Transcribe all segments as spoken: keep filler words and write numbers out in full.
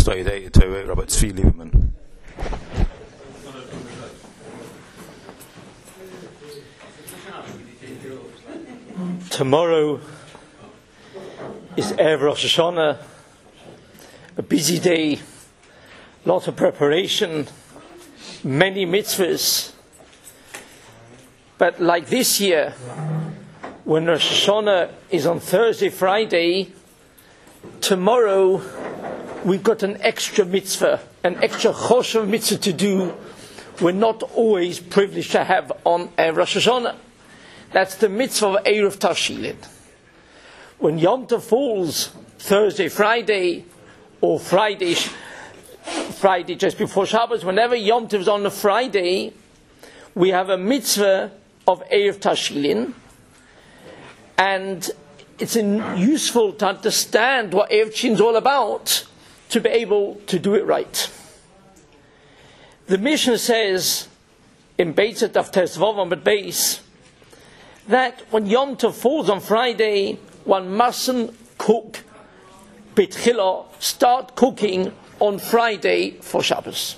Stoide to Robert Tzvi Lieberman. Tomorrow is Erev Rosh Hashanah, a busy day, lot of preparation, many mitzvahs. But like this year, when Rosh Hashanah is on Thursday, Friday, tomorrow we've got an extra mitzvah, an extra choshev mitzvah to do. We're not always privileged to have on Erev Rosh Hashanah. That's the mitzvah of Erev Tashilin. When Yom Tov falls Thursday, Friday, or Friday, Friday just before Shabbos, whenever Yom Tov is on a Friday, we have a mitzvah of Erev Tashilin, and it's useful to understand what Erev Tashilin is all about to be able to do it right. The Mishnah says in Beitz Daf Tesvav on Beis that when Yom Tov falls on Friday, one mustn't cook B'tchila, start cooking on Friday for Shabbos.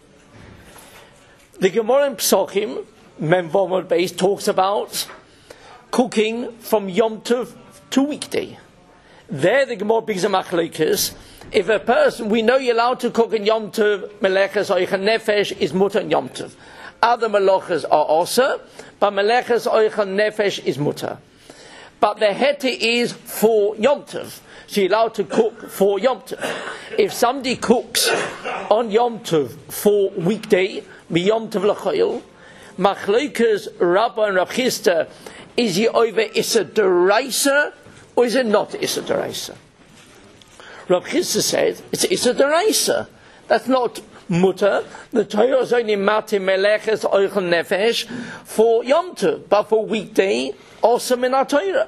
The Gemara in Psachim, Mem Vav Beis, talks about cooking from Yom Tov to weekday. There the Gemara brings a machlokes. If a person, we know you're allowed to cook in Yom Tov, Meleches Oichan Nefesh is mutter in Yom Tov. Other melachas are also, but Meleches Oichan Nefesh is mutter. But the hete is for Yom Tov. So you're allowed to cook for Yom Tov. If somebody cooks on Yom Tov for weekday, mi Yom Tov l'chayil, machlokes Rabba and Rav Chisda, is he over Issa Deraisa or is it not Issa Deraisa? Rav Chisda said it's Issa Deraisa. That's not mutter. The Torah is only mati meleches oichel nefesh for Yom Tov, but for weekday also min Torah.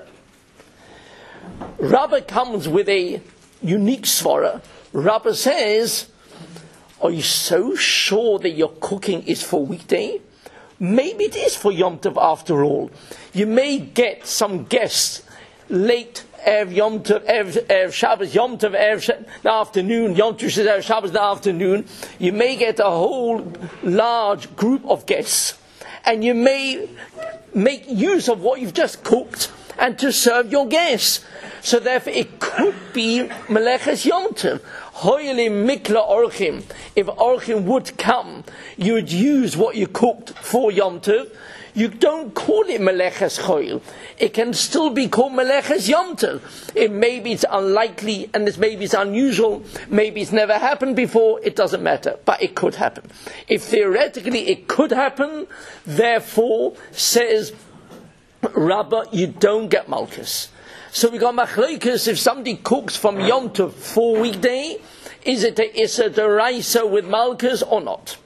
Rabba comes with a unique svara. Rabba says, "Are you so sure that your cooking is for weekday? Maybe it is for Yom Tov after all. You may get some guests late Erev Yom Tov, Erev, Erev Shabbos, Yom Tov, Erev the afternoon, Yom Tov says Erev Shabbos the afternoon. You may get a whole large group of guests, and you may make use of what you've just cooked and to serve your guests. So therefore it could be Meleches Yom Tov. Hoyeli mikla orchim. If orchim would come, you would use what you cooked for Yom Tov. You don't call it Meleches Choyel. It can still be called Meleches Yom Tov. It maybe it's unlikely, and this maybe it's unusual, maybe it's never happened before, it doesn't matter. But it could happen. If theoretically it could happen, therefore, says Rabbah, you don't get Malchus. So we got machlokes, if somebody cooks from Yom Tov for weekday, is it a Issa Deraisa with Malchus or not?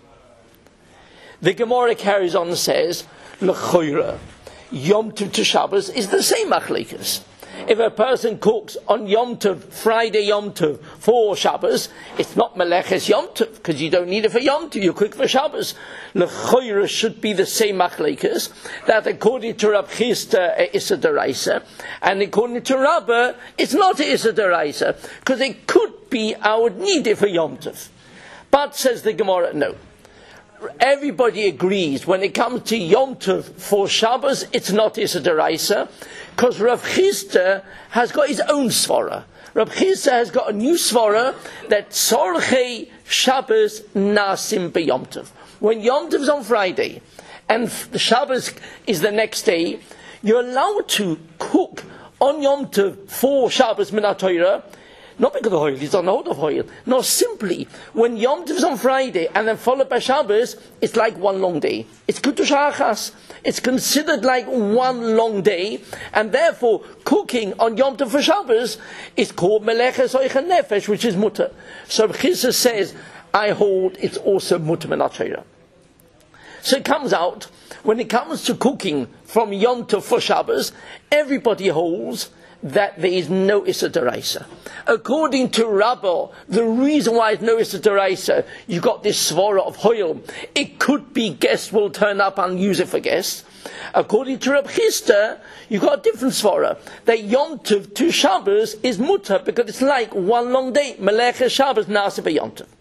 The Gemara carries on and says, L'choira, Yom Tov to Shabbos is the same machlokes. If a person cooks on Yom Tov, Friday Yom Tov for Shabbos, it's not Meleches Yom Tov, because you don't need it for Yom Tov, you cook for Shabbos. L'choira should be the same machlokes, that according to Rav Chisda, Issa Deraisa, and according to Rabbah, it's not Issa Deraisa, because it could be I would need it for Yom Tov. But, says the Gemara, no. Everybody agrees when it comes to Yom Tov for Shabbos, it's not Issa Deraisa, because Rav Chisda has got his own svara. Rav Chisda has got a new svara that Tzorchei Shabbos nasim b'Yom Tov. When Yom Tov is on Friday and the Shabbos is the next day, you're allowed to cook on Yom Tov for Shabbos min Torah. Not because of oil, it's on the hold of oil. No, simply, when Yom Tov is on Friday and then followed by Shabbos, it's like one long day. It's Kutush Hachas. It's considered like one long day, and therefore, cooking on Yom Tov for Shabbos is called Meleches Oichan Nefesh, which is mutter. So Chizah says, I hold it's also mutter min Torah. So it comes out, when it comes to cooking from Yom Tov for Shabbos, everybody holds that there is no Issa Deraisa. According to Rabbah, the reason why it's no Issa Deraisa, you got this svara of Hoyel. It could be guests will turn up and use it for guests. According to Reb Chisda, you've got a different svara. That Yom Tov to Shabbos is mutter because it's like one long day. Melecha Shabbos nasa b'Yom Tov.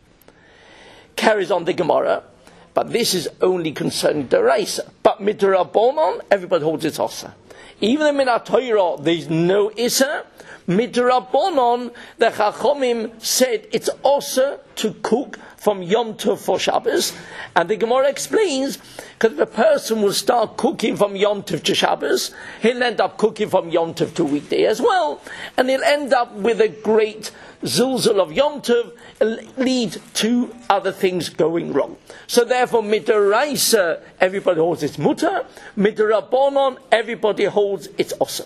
Carries on the Gemara, but this is only concerning the Raisa. But midrabanon, everybody holds it's osa. Even in Minat Torah, there's no issa. Midrabanon, the Chachomim said it's osa to cook from Yom Tov for Shabbos, and the Gemara explains because if a person will start cooking from Yom Tov to Shabbos, he'll end up cooking from Yom Tov to weekday as well, and he'll end up with a great zilzal of Yom Tov, lead to other things going wrong. So therefore, midaraisa, everybody holds its mutter. Midarabonon, everybody holds its osa.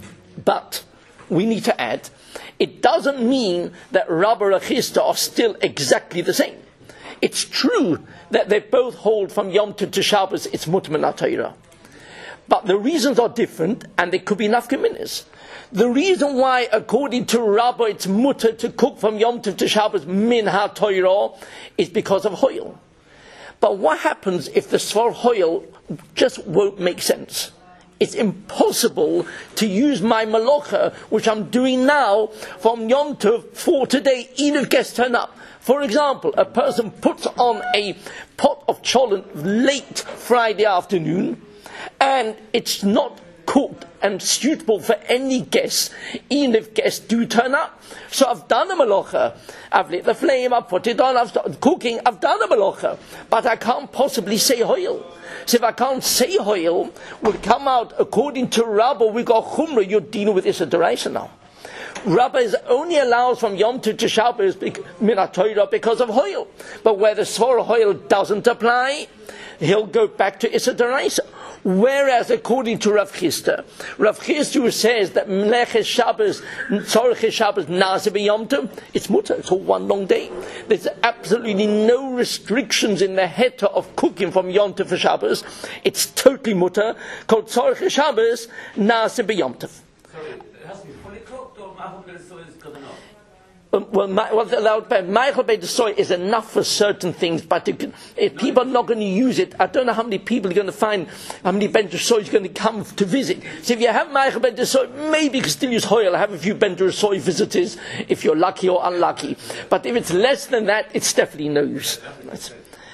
But we need to add, it doesn't mean that Rabba and Chisda are still exactly the same. It's true that they both hold from Yom Tov to Shabbos, it's mutter min ha-Torah. But the reasons are different, and there could be nafkaminas. The reason why, according to Rabba, it's mutter to cook from Yom Tov to Shabbos min ha-Torah is because of hoil. But what happens if the svar hoil just won't make sense? It's impossible to use my malacha, which I'm doing now, from Yom Tov for today, even if guests turn up. For example, a person puts on a pot of cholent late Friday afternoon, and it's not cooked and suitable for any guests, even if guests do turn up. So I've done a malacha, I've lit the flame, I've put it on, I've started cooking, I've done a malacha, but I can't possibly say hoil. So if I can't say hoil, will come out, according to Rabba, we got chumrah, you're dealing with Issa D'Oraisa now. Rabba is only allowed from Yom Tov to Shabbos min ha-Torah because of hoil. But where the svar hoil doesn't apply, he'll go back to Issa D'Oraisa. Whereas according to Rav Chisda, Rav Chisda says that Meleches Shabbos, Tzorches Shabbos, Nasa b'Yom Tov, it's mutter, it's all one long day. There's absolutely no restrictions in the heta of cooking from Yom Tov for Shabbos. It's totally mutter, called Tzorches Shabbos, Nasa b'Yom Tov. So it has to be fully cooked, or Ma'achal Beit Soy is good enough? Um, well, my, well, Ma'achal Beit Soy is enough for certain things, but it, if people are not going to use it, I don't know how many people are going to find, how many Beit Soy is going to come to visit. So if you have Ma'achal Beit Soy, maybe you can still use hoil. I have a few Beit Soy visitors, if you're lucky or unlucky. But if it's less than that, it's definitely no use. That's,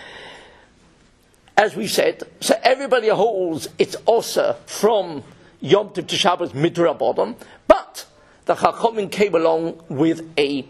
as we said, so everybody holds it's osa from Yom Tov to Shabbos midrabanan, but the Chachamim came along with a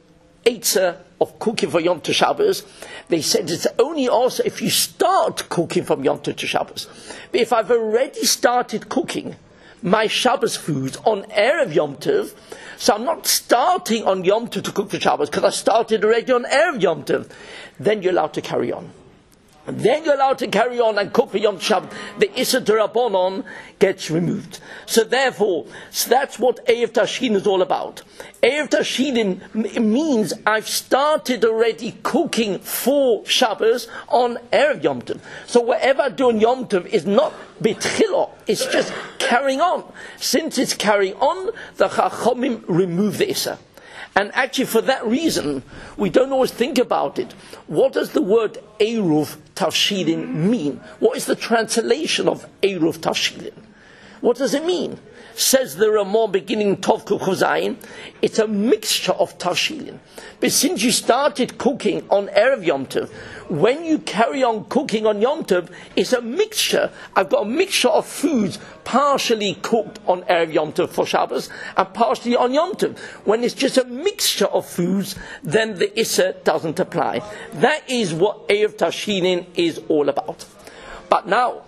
eitzah of cooking for Yom Tov Shabbos. They said it's only also if you start cooking from Yom Tov to Shabbos. But if I've already started cooking my Shabbos foods on Erev Yom Tov, so I'm not starting on Yom Tov to cook for Shabbos because I started already on Erev Yom Tov, then you're allowed to carry on. Then you're allowed to carry on and cook for Yom Shabbat. The Issa D'Rabbanan gets removed. So therefore, so that's what Erev Tashin is all about. Erev Tashin means I've started already cooking for Shabbos on Erev Yom Tov. So whatever I do on Yom Tov is not bitchilo, it's just carrying on. Since it's carrying on, the Chachamim remove the Issa. And actually, for that reason, we don't always think about it. What does the word Eruv Tavshilin mean? What is the translation of Eruv Tavshilin? What does it mean? Says the Ramah beginning Tov Kuf Zayin, it's a mixture of Tavshilin. But since you started cooking on Erev Yom Tov, when you carry on cooking on Yom Tov, it's a mixture. I've got a mixture of foods partially cooked on Erev Yom Tov for Shabbos and partially on Yom Tov. When it's just a mixture of foods, then the Issa doesn't apply. That is what Erev Tashinin is all about. But now,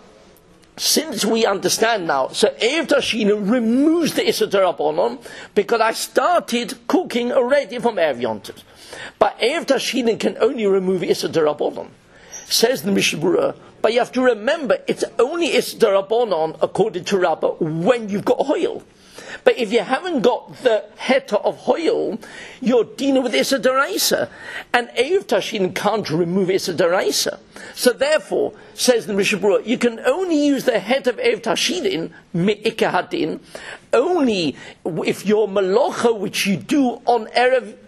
since we understand now, so Erev Tashinin removes the Issa D'Rabbanan because I started cooking already from Erev Yom Tov. But Erev Tashinin can only remove Issa D'Rabbanan. Says the Mishnah Berurah, but you have to remember, it's only Issa D'Rabbanan according to Rabbah when you've got hoil. But if you haven't got the heta of hoil, you're dealing with Issa D'Oraisa. And Erev Tashin can't remove Issa D'Oraisa. So therefore, says the Mishnah Berurah, you can only use the het of Erev Tashin, me'ikah hadin, only if your malacha, which you do on Erev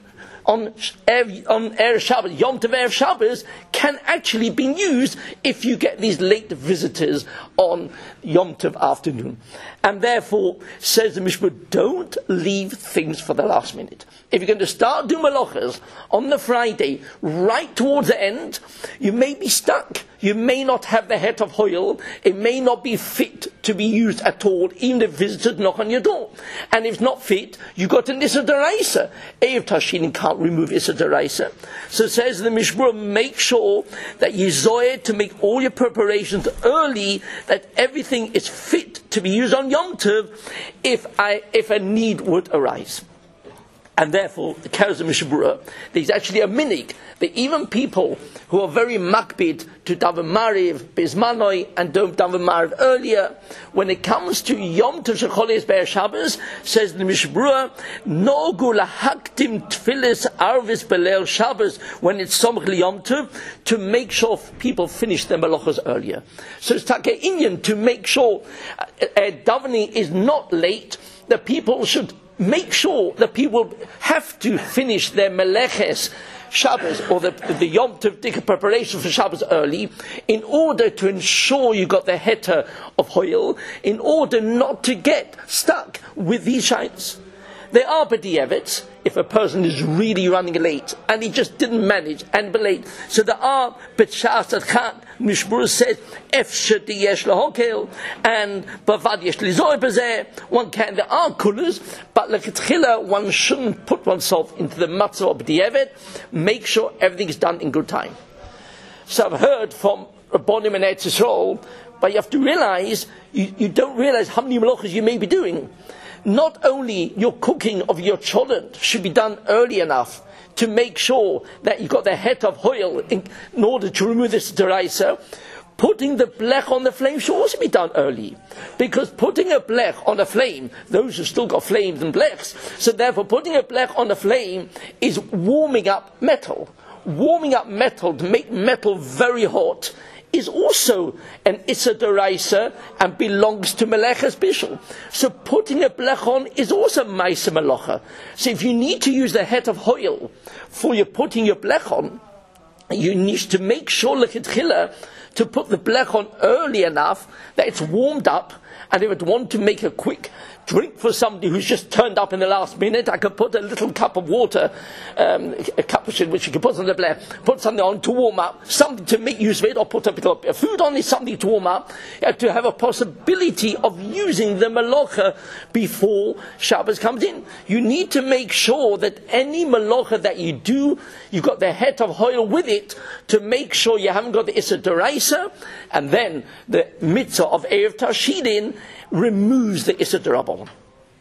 on Erev, on Erev Shabbos, Yom Tov Erev Shabbos, can actually be used if you get these late visitors on Yom Tov afternoon. And therefore, says the Mishnah, don't leave things for the last minute. If you're going to start doing malachas on the Friday, right towards the end, you may be stuck. You may not have the het of hoil. It may not be fit to be used at all, even if visitors knock on your door. And if it's not fit, you've got an Issa D'Oraisa. Erev Tashilin can't remove Issa D'Oraisa. So says the Mishmur, make sure that you zoeh to make all your preparations early, that everything is fit to be used on Yom Tov if, I, if a need would arise. And therefore, the carries of Mishabura, there's actually a minig that even people who are very makbid to daven mariv, bismanoi, and don't daven mariv earlier, when it comes to Yom Tov Shecholes Be'er Shabbos, says the Mishabura, nogu lahaktim tfilis arvis belel Shabbos, when it's somach Yom Tov, to make sure people finish their malachos earlier. So it's take Indian to make sure uh, uh, davening is not late, that people should make sure that people have to finish their meleches Shabbos or the, the Yom Tov preparation for Shabbos early in order to ensure you got the heter of hoil, in order not to get stuck with these shites. There are b'di'evets, if a person is really running late and he just didn't manage and be late. So there are b'tshas adchat, Mishmur said, efshet yesh lahokel, and bavad yesh lizoy bezeh. One can, there are coolers, but like tchila, one shouldn't put oneself into the matzah of b'di'evet. Make sure everything is done in good time. So I've heard from Rabbonim and Eretz Yisrael, but you have to realize, you, you don't realize how many malachas you may be doing. Not only your cooking of your children should be done early enough to make sure that you got the het of hoil in, in order to remove this deraisa, putting the blech on the flame should also be done early. Because putting a blech on a flame, those who still got flames and blechs, so therefore putting a blech on a flame is warming up metal. Warming up metal to make metal very hot is also an Issa D'Oraisa and belongs to Meleches Bishul. So putting a blech on is also Maisa Melacha. So if you need to use the het of hoil for your putting your blech on, you need to make sure l'chitchila to put the blech on early enough that it's warmed up, and if it want to make a quick drink for somebody who's just turned up in the last minute, I could put a little cup of water, um, a cup of shit which you could put on the blech, put something on to warm up, something to make use of it, or put a bit of food on it, something to warm up, uh, to have a possibility of using the malacha before Shabbos comes in. You need to make sure that any malacha that you do, you've got the het of hoil with it, to make sure you haven't got the Issa D'Oraisa, and then the mitzvah of Erev Tashilin removes the Issa D'Rabbanan. How long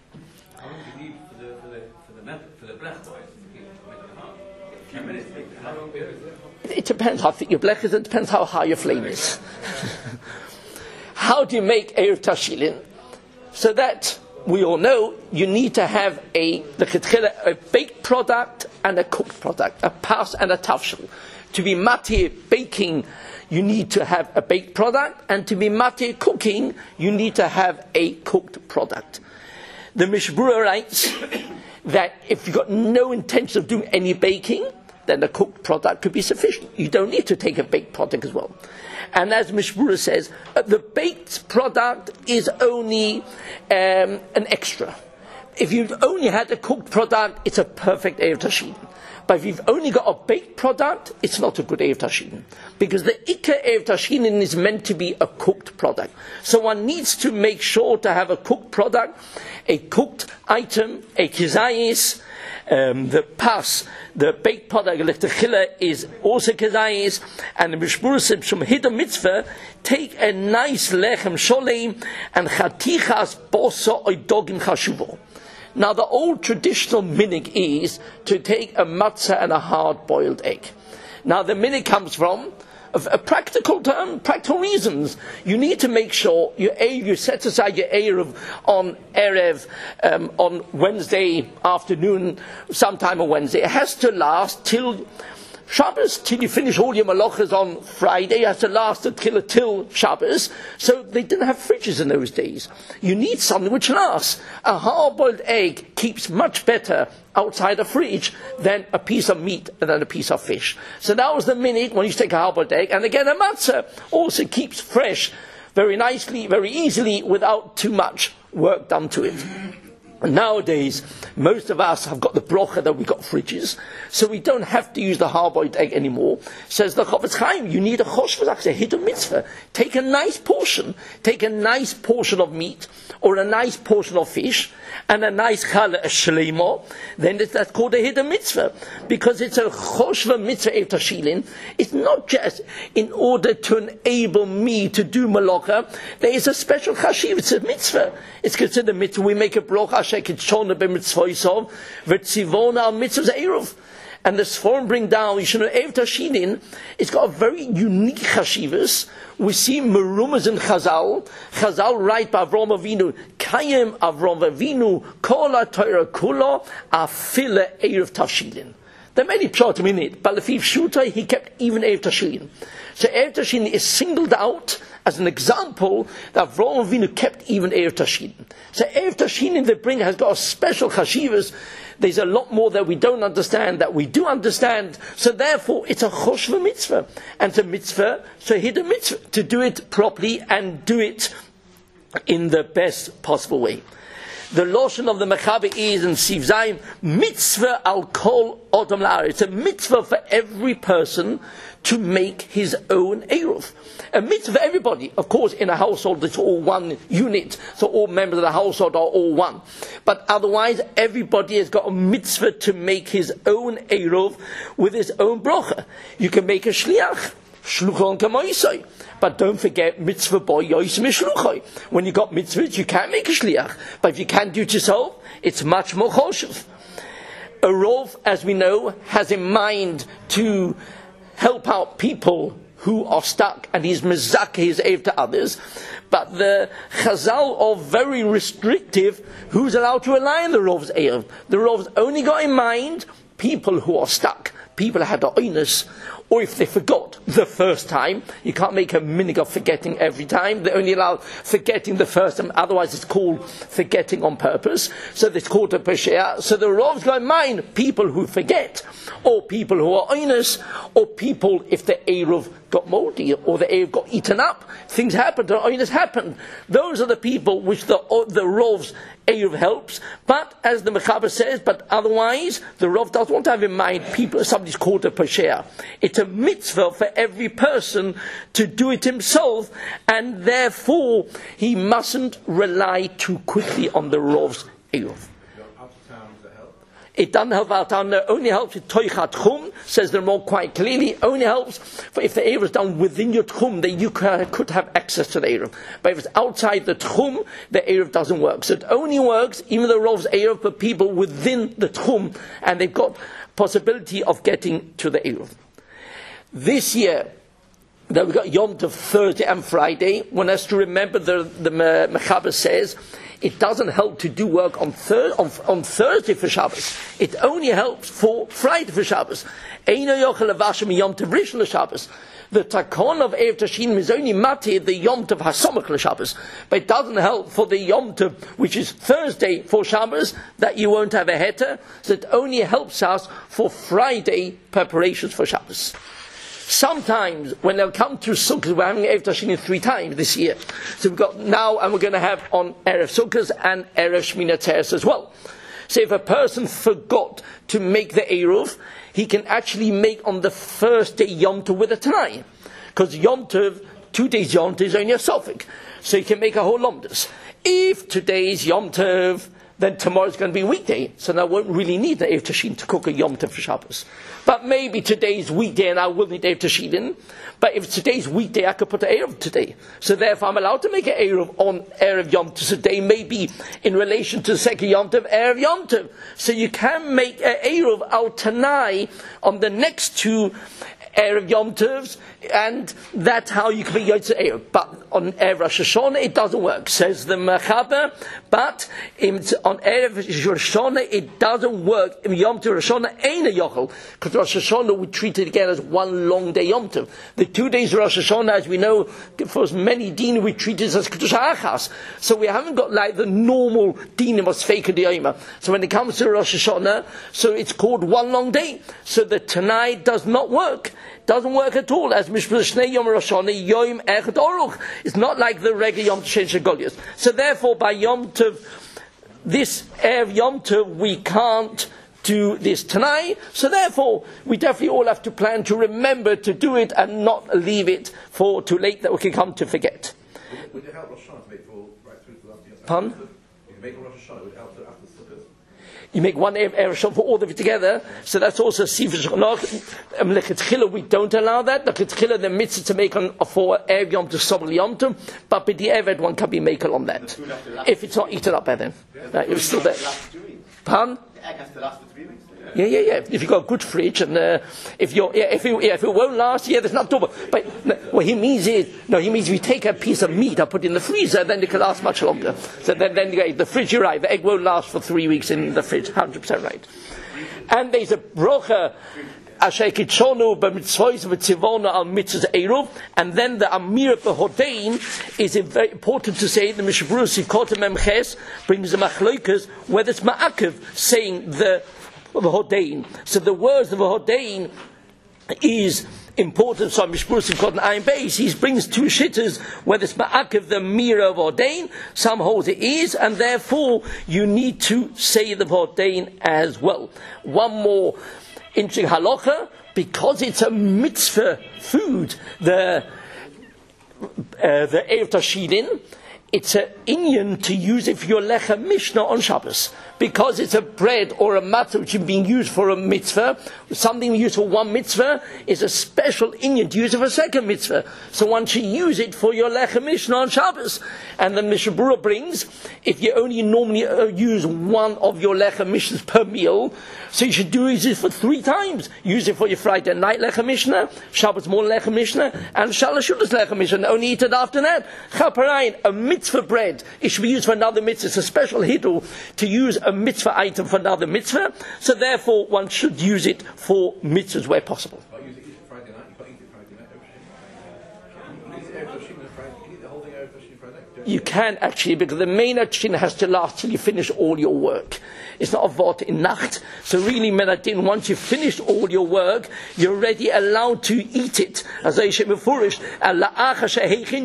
do you need for the for the for the method for the blech boys to make it hot? Ten minutes. How long is it? It depends how thick your blech is. It depends how high your flame is. How do you make Erev Tashilin? So that we all know you need to have a the a baked product and a cooked product, a pas and a tafshil. To be matir baking, you need to have a baked product, and to be matir cooking, you need to have a cooked product. The Mishbura writes that if you've got no intention of doing any baking, then a cooked product could be sufficient. You don't need to take a baked product as well. And as Mishbura says, uh, the baked product is only um, an extra. If you've only had a cooked product, it's a perfect Erev Tashilin. But if you've only got a baked product, it's not a good Erev Tashilin. Because the Ikar Erev Tashilin is meant to be a cooked product. So one needs to make sure to have a cooked product, a cooked item, a kizayis, um, the pas, the baked product, l'chtechila, is also kizayis, and the Mishmur says, Shum Hidam Mitzvah, take a nice lechem sholem, and chatichas bosa oidogim chashuvo. Now the old traditional minig is to take a matzah and a hard-boiled egg. Now the minig comes from a, a practical term, practical reasons. You need to make sure you you set aside your erev on erev um, on Wednesday afternoon, sometime on Wednesday. It has to last till Shabbos, till you finish all your malachas on Friday, has to last until till Shabbos. So they didn't have fridges in those days. You need something which lasts. A hard-boiled egg keeps much better outside a fridge than a piece of meat and then a piece of fish. So that was the minute when you take a hard-boiled egg. And again, a matzah also keeps fresh very nicely, very easily, without too much work done to it. Nowadays, most of us have got the brocha that we got fridges, so we don't have to use the hard-boiled egg anymore. Says the Chofetz Chaim, you need a choshvazak, a hidden mitzvah. Take a nice portion, take a nice portion of meat, or a nice portion of fish, and a nice challah, a shleimo, then that's called a hidden mitzvah, because it's a choshva mitzvah ev tashilin. It's not just in order to enable me to do malacha. There is a special chashiv, it's a mitzvah. It's considered a mitzvah. We make a brocha, and the Sforim bring down, you should know, Ev Tashilin, it's got a very unique chashivas. We see merumas in Chazal. Chazal write by Avram Avinu, Kayem Avram Avinu, Kol HaTorah Kula, Afile Erev Tashilin. There are many pshatim in it, but Lefiv Shutai, he kept even Erev Tashilin. So Erev Tashilin is singled out as an example that Avraham Avinu kept even Erev Tashilin. So Erev Tashilin they bring has got a special chashivas. There's a lot more that we don't understand that we do understand. So therefore, it's a choshva mitzvah, and it's a mitzvah, so hidden mitzvah to do it properly and do it in the best possible way. The lotion of the Mechaber is in Siv Zayin, mitzvah al kol odom la'aretz. It's a mitzvah for every person to make his own eruv. A mitzvah for everybody. Of course, in a household, it's all one unit, so all members of the household are all one. But otherwise, everybody has got a mitzvah to make his own eruv with his own brocha. You can make a shliach, shluchon kamoisai. But don't forget mitzvah boy yosim shluchai. When you got mitzvahs, you can't make a shliach. But if you can't do it yourself, it's much more choshev. A rov, as we know, has in mind to help out people who are stuck, and he's mezakeh his ev to others. But the Chazal are very restrictive who's allowed to rely on the rov's ev. The rov's only got in mind people who are stuck, people who had the oinus, or if they forgot the first time. You can't make a minig of forgetting every time. They only allow forgetting the first time, otherwise it's called forgetting on purpose. So it's called a pesheah. So the rov's got in mind people who forget, or people who are oinus, or people if the eruv got moldy, or the eruv got eaten up. Things happened, the oinus happened. Those are the people which the the rov's eruv helps. But as the Mechaber says, but otherwise the rov doesn't want to have in mind people. Somebody's called a pesheah. It's a mitzvah for every person to do it himself, and therefore he mustn't rely too quickly on the rov's eruv. It doesn't help out down there, only helps with toichat chum, says the Ramon quite clearly, only helps for if the eruv is done within your tchum, then you could have access to the eruv. But if it's outside the tchum, the eruv doesn't work. So it only works, even the rov's eruv, for people within the tchum, and they've got possibility of getting to the eruv. This year, that we got Yom Tov Thursday and Friday, one has to remember the, the Mechaber says, it doesn't help to do work on, thir- on, on Thursday for Shabbos. It only helps for Friday for Shabbos. Eino yochel levashim Yom Tov Rishon l'Shabbos. The takon of Erev Tashilin is only matir the Yom Tov Hasomach l'Shabbos. But it doesn't help for the Yom Tov, which is Thursday for Shabbos, that you won't have a heter. So it only helps us for Friday preparations for Shabbos. Sometimes, when they'll come to Sukkot, we're having Erev Tashilin three times this year. So we've got now, and we're going to have on Erev Sukkot and Erev Shmini Atzeres as well. So if a person forgot to make the Eruv, he can actually make on the first day Yom Tov with a Tanai. Because Yom Tov, two days Yom Tov is only a Sofik. So he can make a whole Lomdus. If today's Yom Tov, then tomorrow's going to be a weekday. So now I won't really need the Erev Tashilin to cook a Yom Tov for Shabbos. But maybe today's weekday and I will need Erev Tashilin. But if today's weekday, I could put an Erev today. So therefore I'm allowed to make an Erev on Erev Yom Tov today, maybe in relation to the second Yom Tov, Erev Yom Tov. So you can make an Erev al Tanai on the next two Erev Yom Tovs, and that's how you can be Yotze Erev. But on Erev Rosh Hashanah, it doesn't work. Says the Mechaber, But in, on Erev Rosh Hashanah, it doesn't work. In Yom Tov Rosh Hashanah ain't a yochel, because Rosh Hashanah we treat it again as one long day Yom Tov. The two days of Rosh Hashanah, as we know, for many din we treat it as Kedush Achas. So we haven't got like the normal dinim of Sfeika D'Yoma. So when it comes to Rosh Hashanah, so it's called one long day. So the Tanai does not work. Doesn't work at all. As Mishpah Shnei Yom Rosh Hashanah, Yom Echad Oruch. It's not like the regular Yom Tov Shegolius. So therefore, by Yom Tov, this Erev Yom Tov, we can't do this Tanai. So therefore, we definitely all have to plan to remember to do it and not leave it for too late that we can come to forget. Would it help Rosh Hashanah to make for right through to the last year? Pardon? If you make a Rosh Hashanah, would it help to after the Sukkot? You make one Erev Rosh for all of it together, so that's also Siv Shechanach. Lechetchila, we don't allow that. Lechetchila, the mitzvah to make on for Erev Yom Tov, Sobel Yom Tov, but with the Eved, one can be makel on that. If it's not eaten up by then. Right, it's still there. Pardon? The egg has to last for three weeks. Yeah, yeah, yeah. If you've got a good fridge, and uh, if you're, yeah, if, it, yeah, if it won't last, yeah, there's not double. But no, what he means is, no, he means we take a piece of meat, I put it in the freezer, then it can last much longer. So then, then you the fridge, you're right. The egg won't last for three weeks in the fridge. Hundred percent right. And there's a brocha. And then the Amir Behodein is very important to say. The Mishabru Sikot Memches brings the Machloikas, whether it's Ma'akev saying the Behodein. So the words of Behodein is important. So Mishpur Sikot Ayin Beis, he brings two shitters, whether it's Ma'akev, the Mira of Ordain, some hold it is, and therefore you need to say the Ordain as well. One more interesting halacha, because it's a mitzvah food, the uh, the Erev Tashidin, it's an inyan to use it for your lechem mishnah on Shabbos, because it's a bread or a matzah which is being used for a mitzvah. Something used for one mitzvah is a special inyan to use it for a second mitzvah. So one should use it for your lechem mishnah on Shabbos. And the Mishabura brings, if you only normally uh, use one of your lechem mishnahs per meal, so you should do it for three times. Use it for your Friday night lechem mishnah, Shabbos morning lechem mishnah, and Shalosh Shudas lechem mishnah. Only eat it after that. Chaparayin, a mitzvah bread, it should be used for another mitzvah. It's a special hiddur to use a mitzvah item for another mitzvah. So therefore, one should use it for mitzvahs where possible. But use it Friday night, you can't eat it Friday night, don't you? You can eat it Erev Tashina Friday, you can eat the whole thing Erev Tashina Friday night. You can actually, because the main action has to last till you finish all your work. It's not a vort in nacht. So really, menadin, once you've finished all your work, you're already allowed to eat it. As I say before, menadin,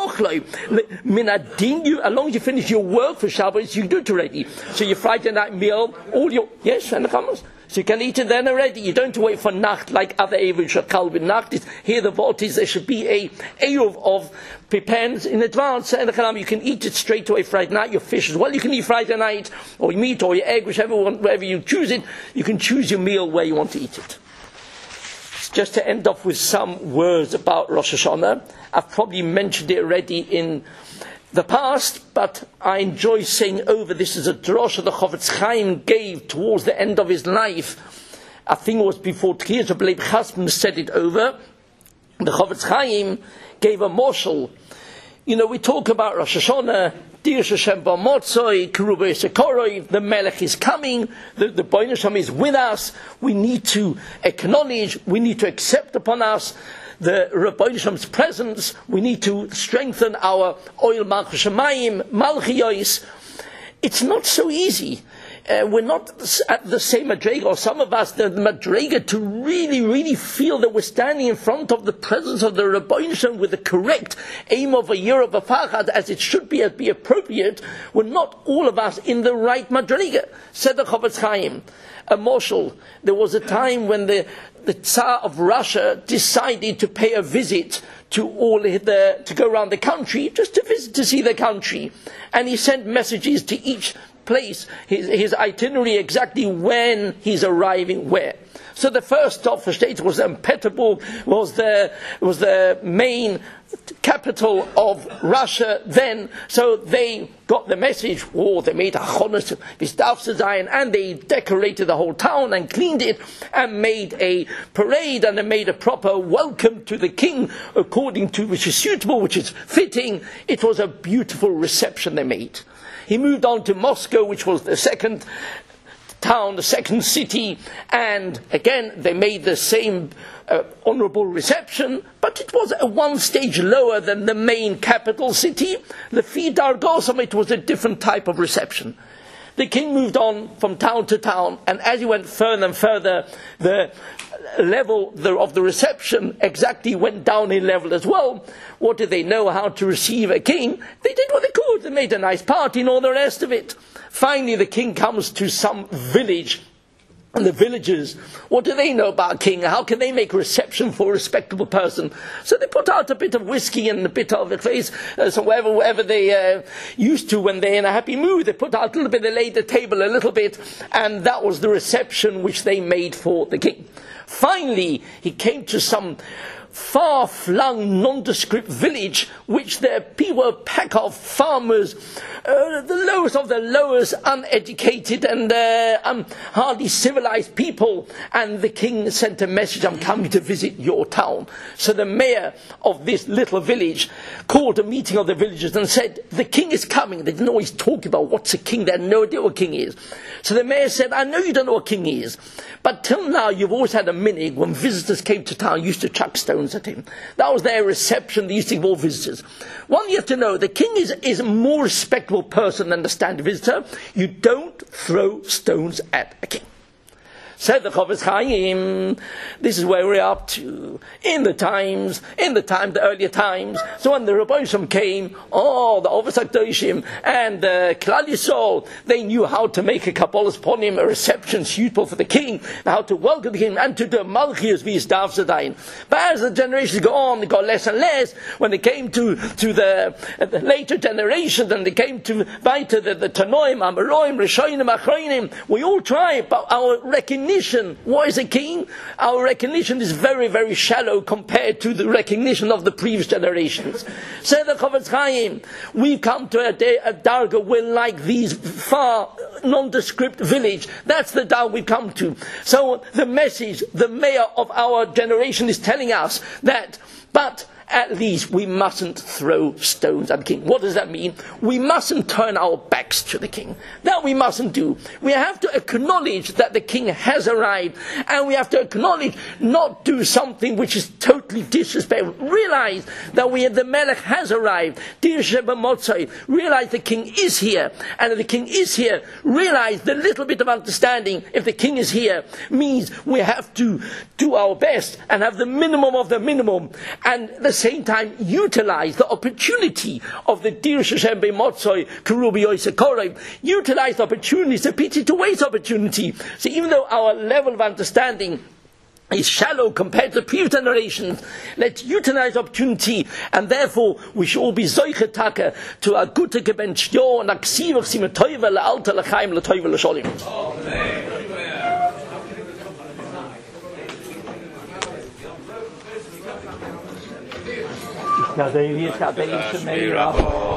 you, as long as you finish your work for Shabbos, you do it already. So your Friday night meal, all your, yes, and the so you can eat it then already. You don't wait for nacht like other Erev Shakal with nacht. It's, here the vault is there should be a Erev of prepared in advance. And you can eat it straight away Friday night. Your fish as well. You can eat Friday night, or your meat, or your egg, whichever one, wherever you choose it. You can choose your meal where you want to eat it. Just to end off with some words about Rosh Hashanah. I've probably mentioned it already in the past, but I enjoy saying over, this is a drosha the Chofetz Chaim gave towards the end of his life. I think it was before Tkiyah B'Leib Chasm said it over. The Chofetz Chaim gave a moshel. You know, we talk about Rosh Hashanah, Dir Hashem B'Motzoi, Kerubah Sekoroi, the Melech is coming, the, the Bnei Hashem is with us. We need to acknowledge, we need to accept upon us the Rabbi Hashem's presence. We need to strengthen our oil Malchus Shemayim, Malchiyos. It's not so easy. Uh, we're not at the same madrega, or some of us, the, the madrega, to really, really feel that we're standing in front of the presence of the Rabbi Hashem with the correct aim of a year of a fachad, as it should be, as be appropriate. We're not all of us in the right madrega. Said the Chofetz Chaim, a moshel. There was a time when the the Tsar of Russia decided to pay a visit to all the, to go around the country, just to visit, to see the country. And he sent messages to each place, his, his itinerary, exactly when he's arriving where. So the first stop for States was in Petersburg, was the, was the main capital of Russia then. So they got the message, oh, they made a chonos, and they decorated the whole town and cleaned it and made a parade, and they made a proper welcome to the king according to which is suitable, which is fitting. It was a beautiful reception they made. He moved on to Moscow, which was the second town, the second city, and again they made the same uh, honourable reception, but it was a one stage lower than the main capital city. Lefi Dargosam, it was a different type of reception. The king moved on from town to town, and as he went further and further, the level of the reception exactly went down in level as well. What did they know how to receive a king? They did what they could. They made a nice party and all the rest of it. Finally, the king comes to some village, and the villagers, what do they know about a king? How can they make a reception for a respectable person? So they put out a bit of whiskey and a bit of the face, uh, so whatever, whatever they uh, used to when they're in a happy mood. They put out a little bit, they laid the table a little bit, and that was the reception which they made for the king. Finally, he came to some far-flung, nondescript village, which their people were a pack of farmers, uh, the lowest of the lowest, uneducated and uh, um, hardly civilized people. And the king sent a message, I'm coming to visit your town. So the mayor of this little village called a meeting of the villagers and said, the king is coming. They didn't know what he's talking about. What's a king? They had no idea what a king is. So the mayor said, I know you don't know what a king is, but till now you've always had a minig when visitors came to town, you used to chuck stones at him. That was their reception. They used to give all visitors. One, you have to know, the king is, is a more respectable person than the standard visitor. You don't throw stones at a king. Said the Chofetz Chaim, this is where we're up to. In the times, in the time, the earlier times, so when the Rebbeinu came, oh, the Ovis HaKadoshim and the Klal Yisrael, they knew how to make a Kabbalas Ponim, a reception suitable for the king, how to welcome the king, and to do Malchius Vis Dav Zadayin. But as the generations go on, they got less and less. When they came to, to the, uh, the later generations, and they came to weiter the, the Tanoim, Amaroim, Rishonim, Achroinim, we all try, but our recognition what is a king? Our recognition is very, very shallow compared to the recognition of the previous generations. Say the Chofetz Chaim, we've come to a, day, a darga where like these far nondescript village, that's the darga we've come to. So the message, the mayor of our generation is telling us that, but at least we mustn't throw stones at the king. What does that mean? We mustn't turn our backs to the king. That we mustn't do. We have to acknowledge that the king has arrived, and we have to acknowledge, not do something which is totally disrespectful. Realize that we, the Melech has arrived. Realize the king is here, and if the king is here, realize the little bit of understanding, if the king is here, means we have to do our best and have the minimum of the minimum, and the same time utilize the opportunity of the Dir Hashem B'Motzoi Kerubi Yosekorov. Utilize the opportunity. It's a pity to waste opportunity. So even though our level of understanding is shallow compared to previous generations, let's utilize the opportunity, and therefore we should all be zoiche taka to a gute Gebenchio and aksivach simetoiva le'alta lechaim le'toiva le'sholim. Now, David, now, David,